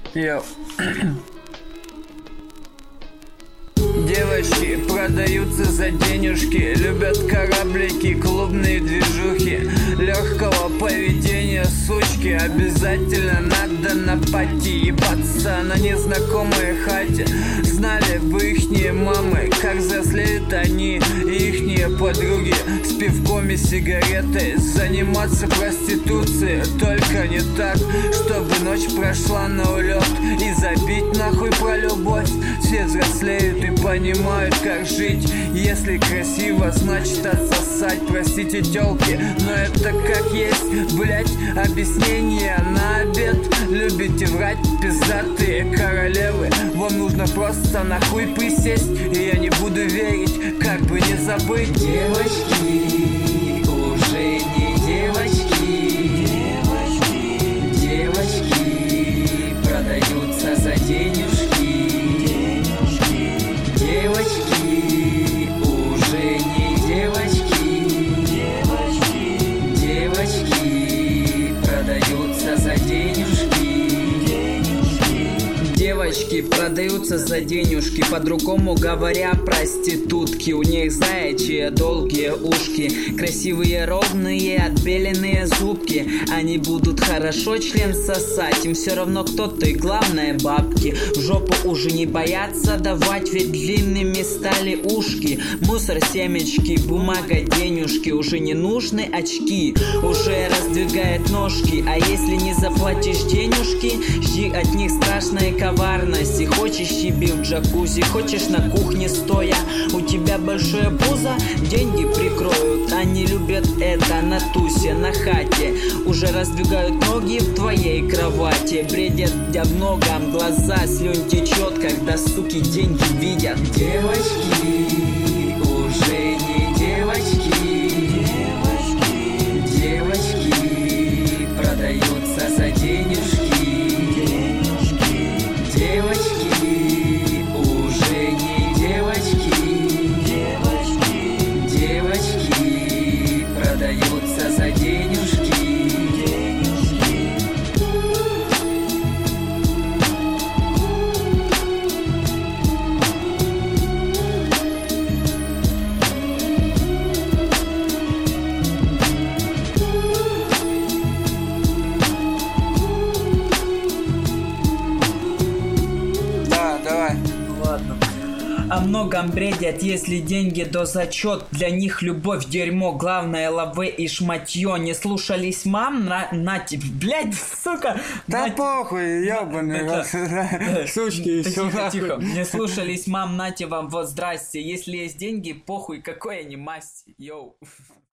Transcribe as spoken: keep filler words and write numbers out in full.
Йоу. Девочки продаются за денежки, любят кораблики, клубные движухи, легкого поведения сучки. Обязательно надо на пати ебаться на незнакомой хате. Знали бы ихние мамы, как взрослеют они и ихние подруги. С пивком и сигаретой заниматься проституцией. Только не так, чтобы ночь прошла на улет и забить нахуй про любовь. Все взрослеют и понимают, как жить. Если красиво, значит отсосать. Простите, тёлки, но это как есть, блять, объяснение на обед. Любите врать, пиздатые королевы. Вам нужно просто нахуй присесть, и я не буду верить, как бы не забыть. Девочки уже не девочки. Девочки, девочки продаются за денежки. Девочки уже не девочки. Девочки, девочки продаются за денежки. Девочки продаются за денежки, по-другому говоря, проститутки. У них заячьи долгие ушки, красивые ровные отбеленные зубки. Они будут хорошо член сосать, им все равно кто ты, главное бабки. В жопу уже не боятся давать, ведь длинными стали ушки. Мусор, семечки, бумага, денежки, уже не нужны очки, уже раздвигает ножки. А если не заплатишь денежки, жди от них страшной коварности. Хочешь щеби в джакузи, хочешь на кухне стоя. У тебя большое пузо, деньги прикроют. Они любят это на тусе, на хате. Уже раздвигают ноги в твоей кровати. Бредят о многом, глаза слюнь течет, когда суки деньги видят. Девочки уже не девочки. Девочки продаются за денежки. Девочки уже не девочки. Девочки продаются за денежки. О многом бредят, если деньги до зачет. Для них любовь дерьмо, главное лавы и шматье. Не слушались мам, на, на тебе, блядь, сука. Да на... похуй, ёбаный раз, сучки и всё Тихо, нахуй. тихо. Не слушались мам, нате вам, вот здрасте. Если есть деньги, похуй, какой они масти, йоу.